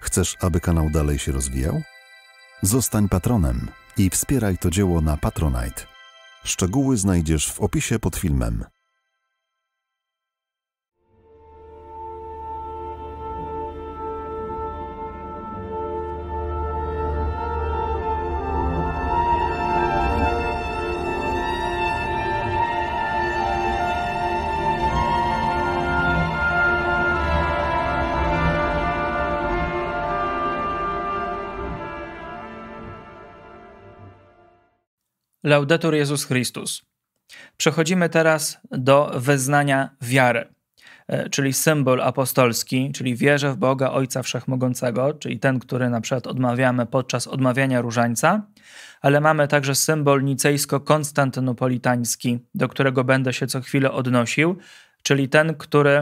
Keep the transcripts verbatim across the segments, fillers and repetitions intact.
Chcesz, aby kanał dalej się rozwijał? Zostań patronem i wspieraj to dzieło na Patronite. Szczegóły znajdziesz w opisie pod filmem. Laudetur Jezus Chrystus. Przechodzimy teraz do wyznania wiary, czyli symbol apostolski, czyli wierzę w Boga Ojca Wszechmogącego, czyli ten, który na przykład odmawiamy podczas odmawiania różańca, ale mamy także symbol nicejsko-konstantynopolitański, do którego będę się co chwilę odnosił, czyli ten, który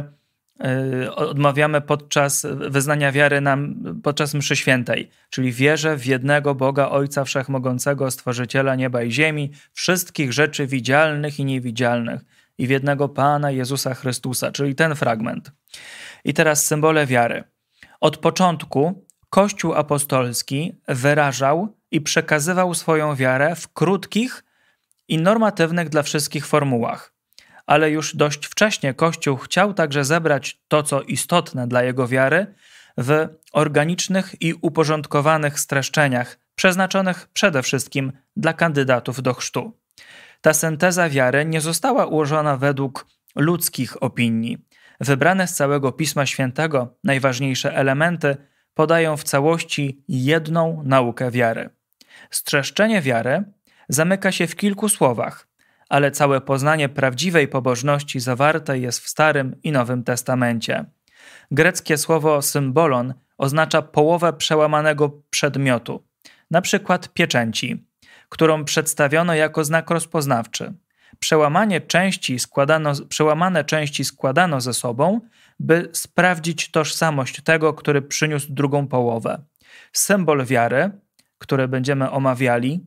odmawiamy podczas wyznania wiary nam podczas mszy świętej, czyli wierzę w jednego Boga Ojca Wszechmogącego, Stworzyciela nieba i ziemi, wszystkich rzeczy widzialnych i niewidzialnych i w jednego Pana Jezusa Chrystusa, czyli ten fragment. I teraz symbole wiary. Od początku Kościół apostolski wyrażał i przekazywał swoją wiarę w krótkich i normatywnych dla wszystkich formułach. Ale już dość wcześnie Kościół chciał także zebrać to, co istotne dla jego wiary, w organicznych i uporządkowanych streszczeniach, przeznaczonych przede wszystkim dla kandydatów do chrztu. Ta synteza wiary nie została ułożona według ludzkich opinii. Wybrane z całego Pisma Świętego najważniejsze elementy podają w całości jedną naukę wiary. Streszczenie wiary zamyka się w kilku słowach, ale całe poznanie prawdziwej pobożności zawarte jest w Starym i Nowym Testamencie. Greckie słowo symbolon oznacza połowę przełamanego przedmiotu, na przykład pieczęci, którą przedstawiono jako znak rozpoznawczy. Przełamanie części składano, przełamane części składano ze sobą, by sprawdzić tożsamość tego, który przyniósł drugą połowę. Symbol wiary, który będziemy omawiali,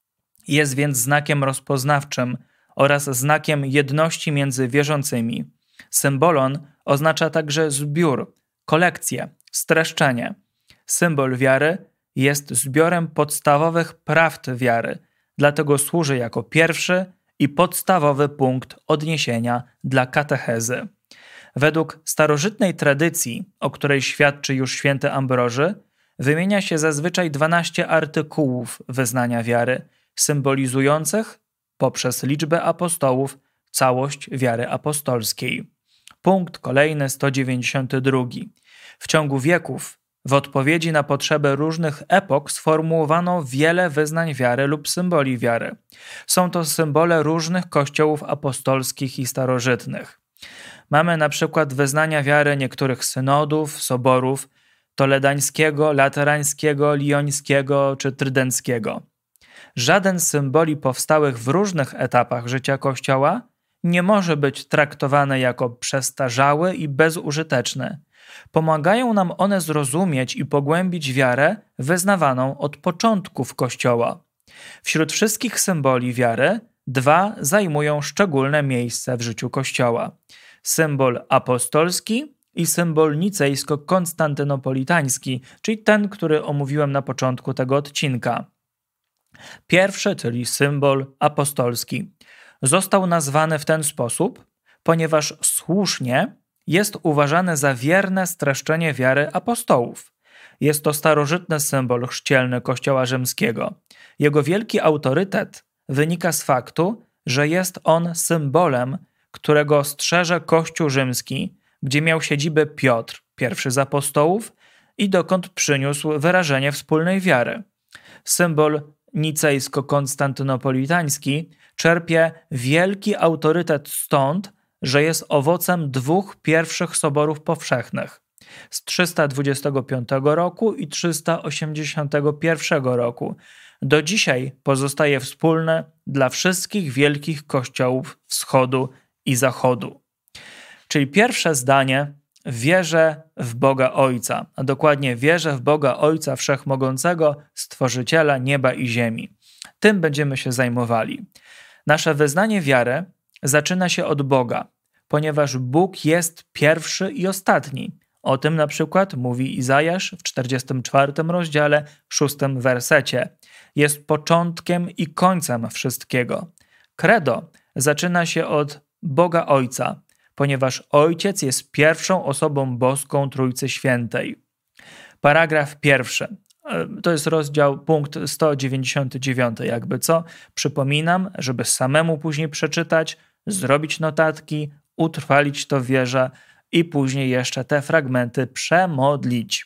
jest więc znakiem rozpoznawczym oraz znakiem jedności między wierzącymi. Symbolon oznacza także zbiór, kolekcję, streszczenie. Symbol wiary jest zbiorem podstawowych prawd wiary, dlatego służy jako pierwszy i podstawowy punkt odniesienia dla katechezy. Według starożytnej tradycji, o której świadczy już święty Ambroży, wymienia się zazwyczaj dwanaście artykułów wyznania wiary, symbolizujących poprzez liczbę apostołów całość wiary apostolskiej. Punkt kolejny, sto dziewięćdziesiąty drugi. W ciągu wieków, w odpowiedzi na potrzeby różnych epok, sformułowano wiele wyznań wiary lub symboli wiary. Są to symbole różnych kościołów apostolskich i starożytnych. Mamy na przykład wyznania wiary niektórych synodów, soborów toledańskiego, laterańskiego, liońskiego czy trydenckiego. Żaden z symboli powstałych w różnych etapach życia Kościoła nie może być traktowany jako przestarzały i bezużyteczny. Pomagają nam one zrozumieć i pogłębić wiarę wyznawaną od początków Kościoła. Wśród wszystkich symboli wiary dwa zajmują szczególne miejsce w życiu Kościoła. Symbol apostolski i symbol nicejsko-konstantynopolitański, czyli ten, który omówiłem na początku tego odcinka. Pierwszy, czyli symbol apostolski, został nazwany w ten sposób, ponieważ słusznie jest uważany za wierne streszczenie wiary apostołów. Jest to starożytny symbol chrzcielny Kościoła rzymskiego. Jego wielki autorytet wynika z faktu, że jest on symbolem, którego strzeże Kościół rzymski, gdzie miał siedzibę Piotr, pierwszy z apostołów, i dokąd przyniósł wyrażenie wspólnej wiary. Symbol nicejsko-konstantynopolitański czerpie wielki autorytet stąd, że jest owocem dwóch pierwszych soborów powszechnych z trzysta dwudziestego piątego roku i trzysta osiemdziesiątego pierwszego roku. Do dzisiaj pozostaje wspólne dla wszystkich wielkich kościołów wschodu i zachodu. Czyli pierwsze zdanie: wierzę w Boga Ojca, a dokładnie wierzę w Boga Ojca Wszechmogącego, Stworzyciela nieba i ziemi. Tym będziemy się zajmowali. Nasze wyznanie wiary zaczyna się od Boga, ponieważ Bóg jest pierwszy i ostatni. O tym na przykład mówi Izajasz w czterdziestym czwartym rozdziale, szóstym wersecie. Jest początkiem i końcem wszystkiego. Credo zaczyna się od Boga Ojca, ponieważ Ojciec jest pierwszą osobą boską Trójcy Świętej. Paragraf pierwszy. To jest rozdział, punkt sto dziewięćdziesiąty dziewiąty, jakby co. Przypominam, żeby samemu później przeczytać, zrobić notatki, utrwalić to w wierze i później jeszcze te fragmenty przemodlić.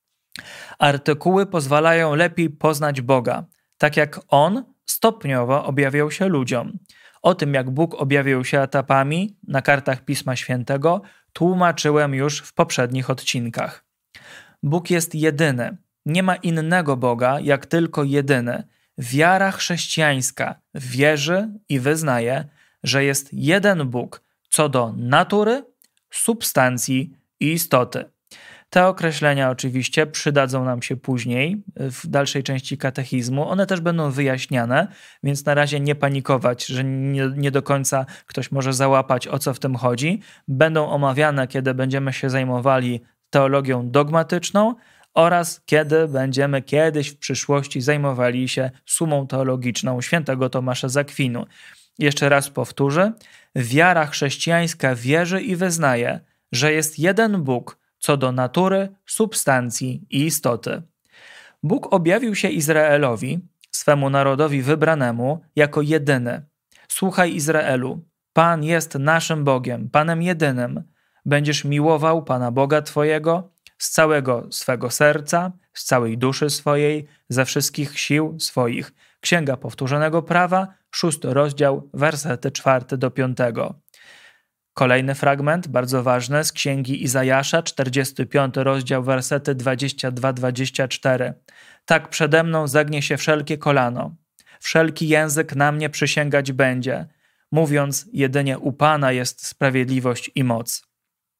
Artykuły pozwalają lepiej poznać Boga, tak jak On stopniowo objawiał się ludziom. O tym, jak Bóg objawiał się etapami na kartach Pisma Świętego, tłumaczyłem już w poprzednich odcinkach. Bóg jest jedyny. Nie ma innego Boga, jak tylko jedyny. Wiara chrześcijańska wierzy i wyznaje, że jest jeden Bóg co do natury, substancji i istoty. Te określenia oczywiście przydadzą nam się później w dalszej części katechizmu. One też będą wyjaśniane, więc na razie nie panikować, że nie, nie do końca ktoś może załapać, o co w tym chodzi. Będą omawiane, kiedy będziemy się zajmowali teologią dogmatyczną oraz kiedy będziemy kiedyś w przyszłości zajmowali się sumą teologiczną świętego Tomasza z Akwinu. Jeszcze raz powtórzę. Wiara chrześcijańska wierzy i wyznaje, że jest jeden Bóg co do natury, substancji i istoty. Bóg objawił się Izraelowi, swemu narodowi wybranemu, jako jedyny. Słuchaj, Izraelu, Pan jest naszym Bogiem, Panem jedynym. Będziesz miłował Pana Boga Twojego z całego swego serca, z całej duszy swojej, ze wszystkich sił swoich. Księga Powtórzonego Prawa, szósty rozdział, wersety czwarty do piątego. Kolejny fragment, bardzo ważny, z Księgi Izajasza, czterdziesty piąty rozdział, wersety dwadzieścia dwa do dwudziestego czwartego. Tak przede mną zegnie się wszelkie kolano, wszelki język na mnie przysięgać będzie, mówiąc, jedynie u Pana jest sprawiedliwość i moc.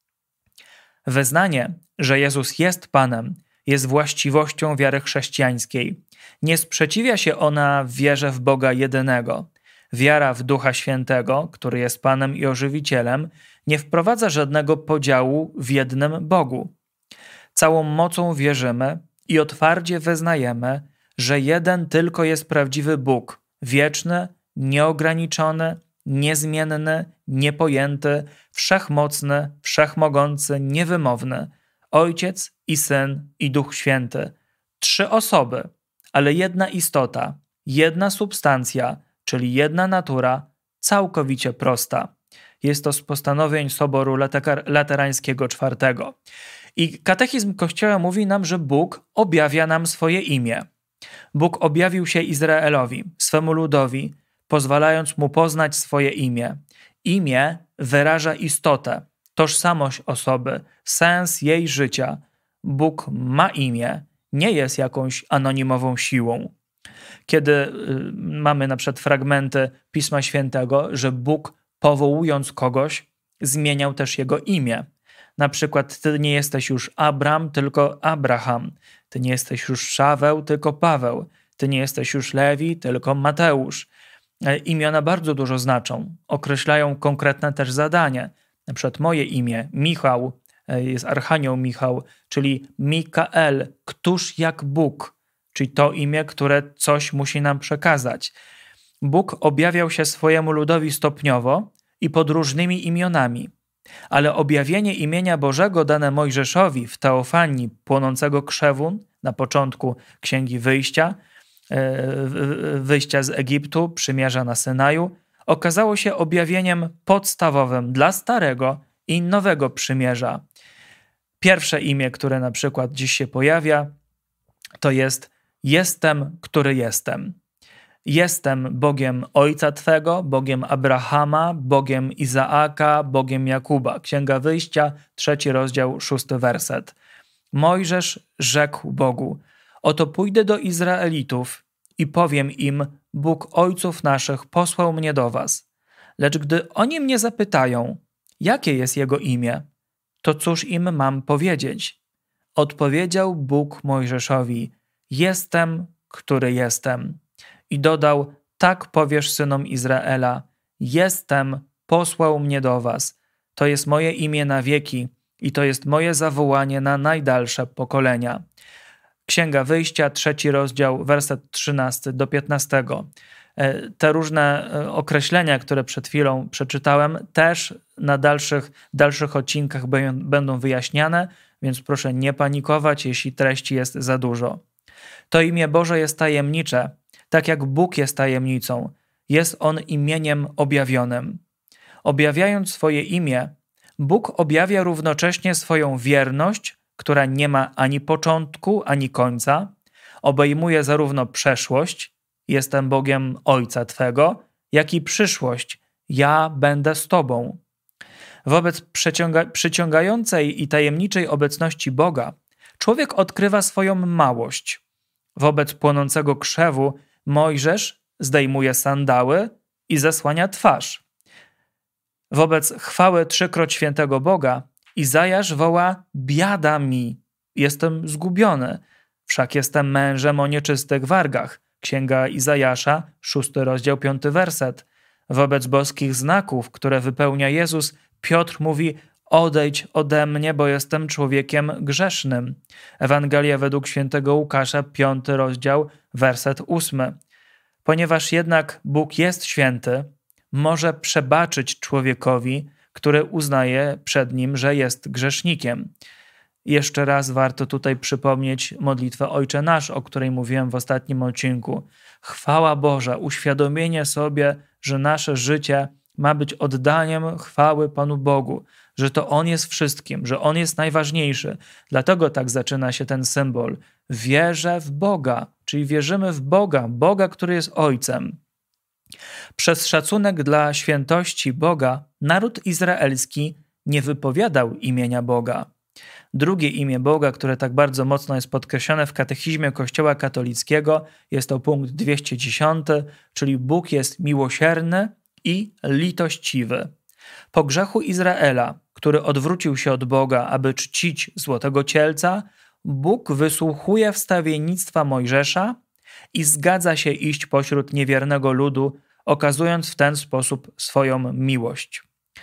Wyznanie, że Jezus jest Panem, jest właściwością wiary chrześcijańskiej. Nie sprzeciwia się ona wierze w Boga jedynego. Wiara w Ducha Świętego, który jest Panem i Ożywicielem, nie wprowadza żadnego podziału w jednym Bogu. Całą mocą wierzymy i otwarcie wyznajemy, że jeden tylko jest prawdziwy Bóg, wieczny, nieograniczony, niezmienny, niepojęty, wszechmocny, wszechmogący, niewymowny, Ojciec i Syn i Duch Święty. Trzy osoby, ale jedna istota, jedna substancja, czyli jedna natura, całkowicie prosta. Jest to z postanowień Soboru Laterańskiego czwartego. I katechizm Kościoła mówi nam, że Bóg objawia nam swoje imię. Bóg objawił się Izraelowi, swemu ludowi, pozwalając mu poznać swoje imię. Imię wyraża istotę, tożsamość osoby, sens jej życia. Bóg ma imię, nie jest jakąś anonimową siłą. Kiedy y, mamy na przykład fragmenty Pisma Świętego, że Bóg, powołując kogoś, zmieniał też jego imię. Na przykład ty nie jesteś już Abram, tylko Abraham. Ty nie jesteś już Szaweł, tylko Paweł. Ty nie jesteś już Lewi, tylko Mateusz. Imiona bardzo dużo znaczą, określają konkretne też zadanie. Na przykład moje imię, Michał, jest Archanioł Michał, czyli Mikael, któż jak Bóg, czyli to imię, które coś musi nam przekazać. Bóg objawiał się swojemu ludowi stopniowo i pod różnymi imionami, ale objawienie imienia Bożego dane Mojżeszowi w teofanii płonącego krzewu na początku Księgi Wyjścia, wyjścia z Egiptu, przymierza na Synaju, okazało się objawieniem podstawowym dla Starego i Nowego Przymierza. Pierwsze imię, które na przykład dziś się pojawia, to jest Jestem, który jestem. Jestem Bogiem Ojca Twego, Bogiem Abrahama, Bogiem Izaaka, Bogiem Jakuba. Księga Wyjścia, trzeci rozdział, szósty werset. Mojżesz rzekł Bogu: oto pójdę do Izraelitów i powiem im, Bóg ojców naszych posłał mnie do was. Lecz gdy oni mnie zapytają, jakie jest jego imię, to cóż im mam powiedzieć? Odpowiedział Bóg Mojżeszowi: Jestem, który jestem. I dodał: tak powiesz synom Izraela: Jestem, posłał mnie do was. To jest moje imię na wieki i to jest moje zawołanie na najdalsze pokolenia. Księga Wyjścia, trzeci rozdział, werset trzynasty do piętnastego. Te różne określenia, które przed chwilą przeczytałem, też na dalszych, dalszych odcinkach będą wyjaśniane, więc proszę nie panikować, jeśli treści jest za dużo. To imię Boże jest tajemnicze, tak jak Bóg jest tajemnicą. Jest On imieniem objawionym. Objawiając swoje imię, Bóg objawia równocześnie swoją wierność, która nie ma ani początku, ani końca, obejmuje zarówno przeszłość, jestem Bogiem Ojca Twego, jak i przyszłość, ja będę z Tobą. Wobec przeciąga- przyciągającej i tajemniczej obecności Boga, człowiek odkrywa swoją małość. Wobec płonącego krzewu Mojżesz zdejmuje sandały i zasłania twarz. Wobec chwały trzykroć świętego Boga Izajasz woła: biada mi, jestem zgubiony, wszak jestem mężem o nieczystych wargach. Księga Izajasza, szósty rozdział, piąty werset. Wobec boskich znaków, które wypełnia Jezus, Piotr mówi: odejdź ode mnie, bo jestem człowiekiem grzesznym. Ewangelia według świętego Łukasza, piąty rozdział, werset ósmy. Ponieważ jednak Bóg jest święty, może przebaczyć człowiekowi, który uznaje przed nim, że jest grzesznikiem. Jeszcze raz warto tutaj przypomnieć modlitwę Ojcze Nasz, o której mówiłem w ostatnim odcinku. Chwała Boża, uświadomienie sobie, że nasze życie ma być oddaniem chwały Panu Bogu, że to On jest wszystkim, że On jest najważniejszy. Dlatego tak zaczyna się ten symbol. Wierzę w Boga, czyli wierzymy w Boga, Boga, który jest Ojcem. Przez szacunek dla świętości Boga naród izraelski nie wypowiadał imienia Boga. Drugie imię Boga, które tak bardzo mocno jest podkreślone w katechizmie Kościoła katolickiego, jest to punkt dwieście dziesiąty, czyli Bóg jest miłosierny i litościwy. Po grzechu Izraela, który odwrócił się od Boga, aby czcić złotego cielca, Bóg wysłuchuje wstawiennictwa Mojżesza i zgadza się iść pośród niewiernego ludu, okazując w ten sposób swoją miłość.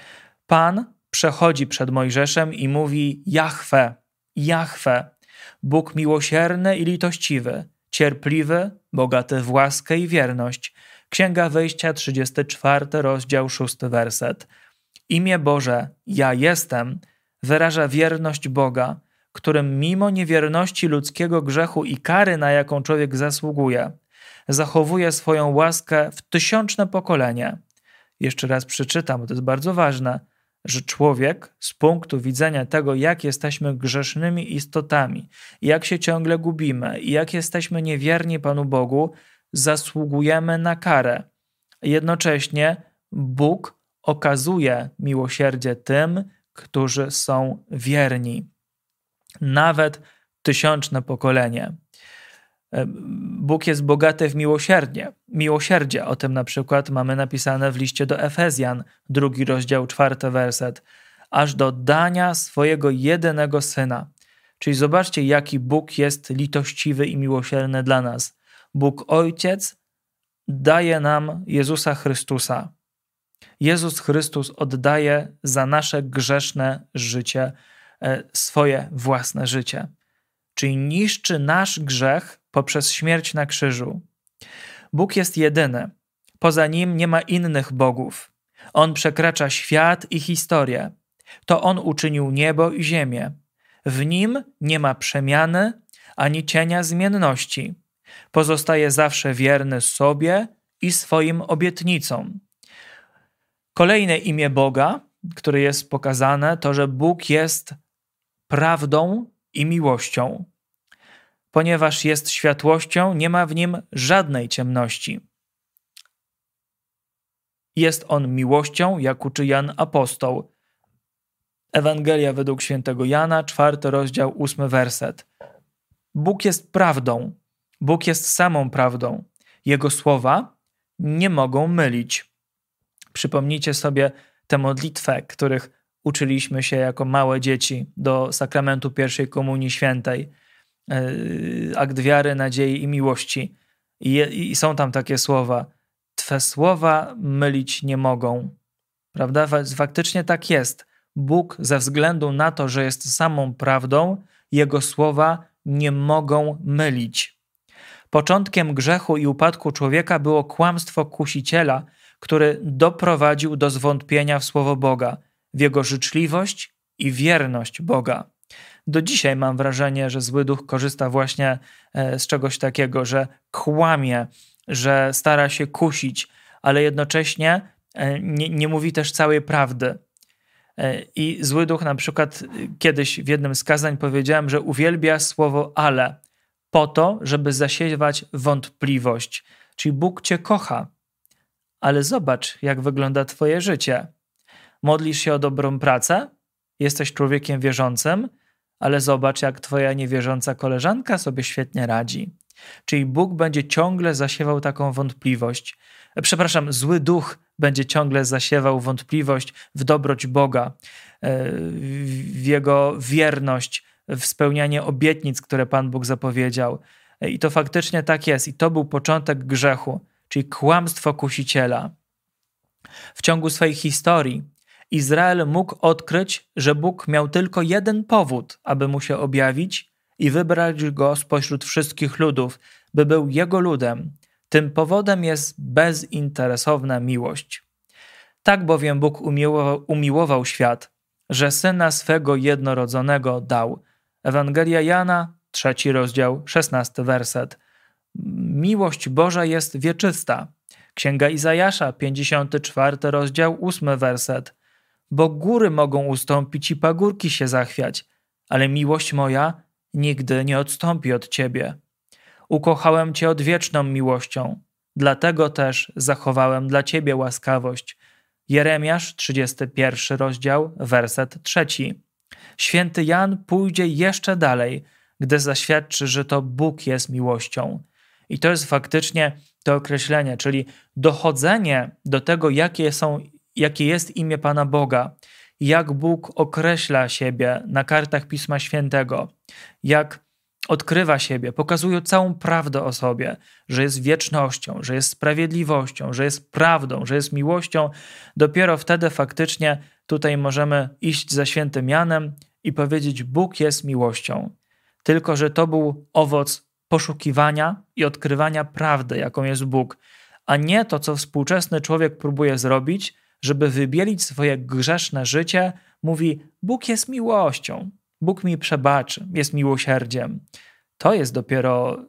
Pan przechodzi przed Mojżeszem i mówi: Jahwe, Jahwe, Bóg miłosierny i litościwy, cierpliwy, bogaty w łaskę i wierność. Księga Wyjścia, trzydziesty czwarty rozdział, szósty werset. Imię Boże, ja jestem, wyraża wierność Boga, którym mimo niewierności ludzkiego grzechu i kary, na jaką człowiek zasługuje, zachowuje swoją łaskę w tysiączne pokolenie. Jeszcze raz przeczytam, bo to jest bardzo ważne, że człowiek z punktu widzenia tego, jak jesteśmy grzesznymi istotami, jak się ciągle gubimy i jak jesteśmy niewierni Panu Bogu, zasługujemy na karę. Jednocześnie Bóg okazuje miłosierdzie tym, którzy są wierni. Nawet tysiączne pokolenie. Bóg jest bogaty w miłosierdzie. Miłosierdzie, o tym na przykład mamy napisane w liście do Efezjan, drugi rozdział, czwarty werset. Aż do dania swojego jedynego Syna. Czyli zobaczcie, jaki Bóg jest litościwy i miłosierny dla nas. Bóg Ojciec daje nam Jezusa Chrystusa. Jezus Chrystus oddaje za nasze grzeszne życie swoje własne życie. Czyli niszczy nasz grzech poprzez śmierć na krzyżu. Bóg jest jedyny. Poza Nim nie ma innych bogów. On przekracza świat i historię. To On uczynił niebo i ziemię. W Nim nie ma przemiany ani cienia zmienności. Pozostaje zawsze wierny sobie i swoim obietnicom. Kolejne imię Boga, które jest pokazane, to, że Bóg jest prawdą i miłością. Ponieważ jest światłością, nie ma w Nim żadnej ciemności. Jest On miłością, jak uczy Jan Apostoł. Ewangelia według świętego Jana, czwarty rozdział, ósmy werset. Bóg jest prawdą. Bóg jest samą prawdą. Jego słowa nie mogą mylić. Przypomnijcie sobie tę modlitwę, których uczyliśmy się jako małe dzieci do sakramentu pierwszej komunii świętej. Akt wiary, nadziei i miłości. I, I są tam takie słowa. Twe słowa mylić nie mogą. Prawda? Faktycznie tak jest. Bóg ze względu na to, że jest samą prawdą, Jego słowa nie mogą mylić. Początkiem grzechu i upadku człowieka było kłamstwo kusiciela, który doprowadził do zwątpienia w słowo Boga, w Jego życzliwość i wierność Boga. Do dzisiaj mam wrażenie, że zły duch korzysta właśnie z czegoś takiego, że kłamie, że stara się kusić, ale jednocześnie nie, nie mówi też całej prawdy. I zły duch na przykład kiedyś w jednym z kazań powiedziałem, że uwielbia słowo ale, po to, żeby zasiewać wątpliwość. Czyli Bóg cię kocha, ale zobacz, jak wygląda twoje życie. Modlisz się o dobrą pracę, jesteś człowiekiem wierzącym, ale zobacz, jak twoja niewierząca koleżanka sobie świetnie radzi. Czyli Bóg będzie ciągle zasiewał taką wątpliwość. Przepraszam, zły duch będzie ciągle zasiewał wątpliwość w dobroć Boga, w Jego wierność, w spełnianie obietnic, które Pan Bóg zapowiedział. I to faktycznie tak jest. I to był początek grzechu, czyli kłamstwo kusiciela. W ciągu swojej historii Izrael mógł odkryć, że Bóg miał tylko jeden powód, aby mu się objawić i wybrać go spośród wszystkich ludów, by był jego ludem. Tym powodem jest bezinteresowna miłość. Tak bowiem Bóg umiłował, umiłował świat, że Syna swego jednorodzonego dał. Ewangelia Jana, trzeci rozdział, szesnasty werset. Miłość Boża jest wieczysta. Księga Izajasza, pięćdziesiąty czwarty rozdział, ósmy werset. Bo góry mogą ustąpić i pagórki się zachwiać, ale miłość moja nigdy nie odstąpi od Ciebie. Ukochałem Cię odwieczną miłością, dlatego też zachowałem dla Ciebie łaskawość. Jeremiasz, trzydziesty pierwszy rozdział, werset trzeci. Święty Jan pójdzie jeszcze dalej, gdy zaświadczy, że to Bóg jest miłością. I to jest faktycznie to określenie, czyli dochodzenie do tego, jakie są, jakie jest imię Pana Boga, jak Bóg określa siebie na kartach Pisma Świętego, jak odkrywa siebie, pokazuje całą prawdę o sobie, że jest wiecznością, że jest sprawiedliwością, że jest prawdą, że jest miłością. Dopiero wtedy faktycznie tutaj możemy iść za świętym Janem i powiedzieć: Bóg jest miłością. Tylko że to był owoc poszukiwania i odkrywania prawdy, jaką jest Bóg, a nie to, co współczesny człowiek próbuje zrobić, żeby wybielić swoje grzeszne życie. Mówi: Bóg jest miłością. Bóg mi przebaczy, jest miłosierdziem. To jest dopiero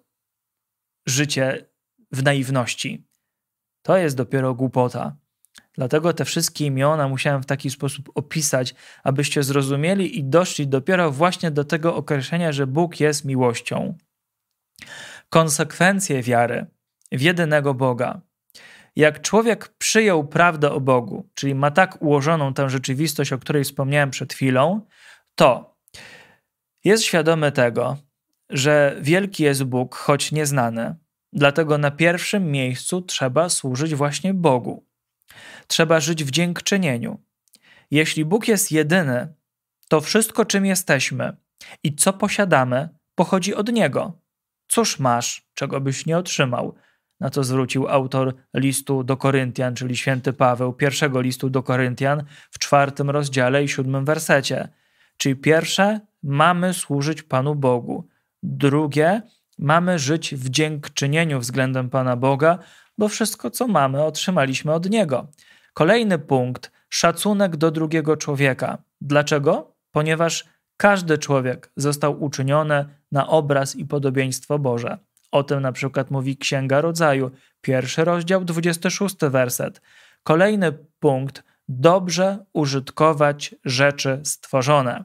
życie w naiwności. To jest dopiero głupota. Dlatego te wszystkie imiona musiałem w taki sposób opisać, abyście zrozumieli i doszli dopiero właśnie do tego określenia, że Bóg jest miłością. Konsekwencje wiary w jedynego Boga. Jak człowiek przyjął prawdę o Bogu, czyli ma tak ułożoną tę rzeczywistość, o której wspomniałem przed chwilą, to jest świadomy tego, że wielki jest Bóg, choć nieznany. Dlatego na pierwszym miejscu trzeba służyć właśnie Bogu. Trzeba żyć w dziękczynieniu. Jeśli Bóg jest jedyny, to wszystko, czym jesteśmy i co posiadamy, pochodzi od Niego. Cóż masz, czego byś nie otrzymał? Na to zwrócił autor listu do Koryntian, czyli święty Paweł, pierwszego listu do Koryntian w czwartym rozdziale i siódmym wersecie. Czyli pierwsze, mamy służyć Panu Bogu. Drugie, mamy żyć w dziękczynieniu względem Pana Boga, bo wszystko, co mamy, otrzymaliśmy od Niego. Kolejny punkt, szacunek do drugiego człowieka. Dlaczego? Ponieważ każdy człowiek został uczyniony na obraz i podobieństwo Boże. O tym na przykład mówi Księga Rodzaju, pierwszy rozdział, dwudziesty szósty werset. Kolejny punkt, dobrze użytkować rzeczy stworzone.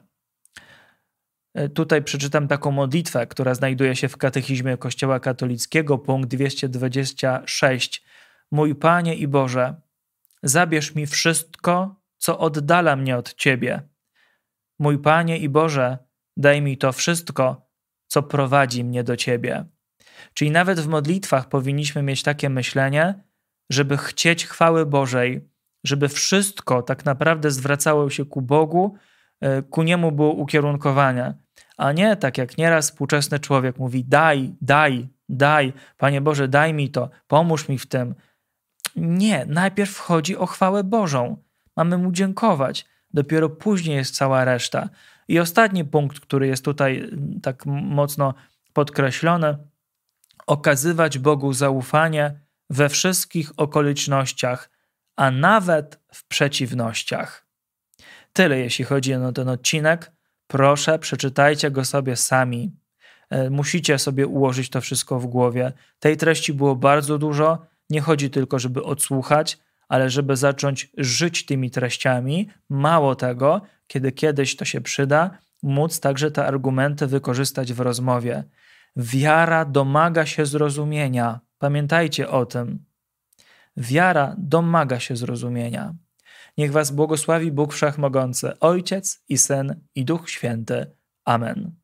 Tutaj przeczytam taką modlitwę, która znajduje się w katechizmie Kościoła katolickiego, punkt dwieście dwadzieścia sześć. Mój Panie i Boże, zabierz mi wszystko, co oddala mnie od Ciebie. Mój Panie i Boże, daj mi to wszystko, co prowadzi mnie do Ciebie. Czyli nawet w modlitwach powinniśmy mieć takie myślenie, żeby chcieć chwały Bożej, żeby wszystko tak naprawdę zwracało się ku Bogu, ku Niemu było ukierunkowane, a nie tak jak nieraz współczesny człowiek mówi: daj, daj, daj, Panie Boże, daj mi to, pomóż mi w tym. Nie, najpierw chodzi o chwałę Bożą. Mamy Mu dziękować. Dopiero później jest cała reszta. I ostatni punkt, który jest tutaj tak mocno podkreślony, okazywać Bogu zaufanie we wszystkich okolicznościach, a nawet w przeciwnościach. Tyle, jeśli chodzi o ten odcinek. Proszę, przeczytajcie go sobie sami. Musicie sobie ułożyć to wszystko w głowie. Tej treści było bardzo dużo. Nie chodzi tylko, żeby odsłuchać, ale żeby zacząć żyć tymi treściami. Mało tego, kiedy kiedyś to się przyda, móc także te argumenty wykorzystać w rozmowie. Wiara domaga się zrozumienia. Pamiętajcie o tym. Wiara domaga się zrozumienia. Niech was błogosławi Bóg Wszechmogący, Ojciec i Syn i Duch Święty. Amen.